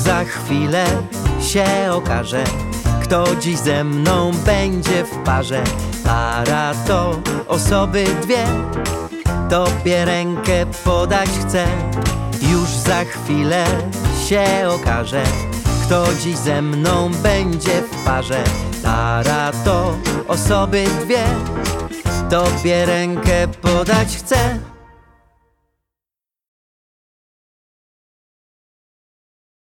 za chwilę się okaże, kto dziś ze mną będzie w parze. Para to osoby dwie, tobie rękę podać chcę. Już za chwilę się okaże, kto dziś ze mną będzie w parze. Para to osoby dwie, tobie rękę podać chcę.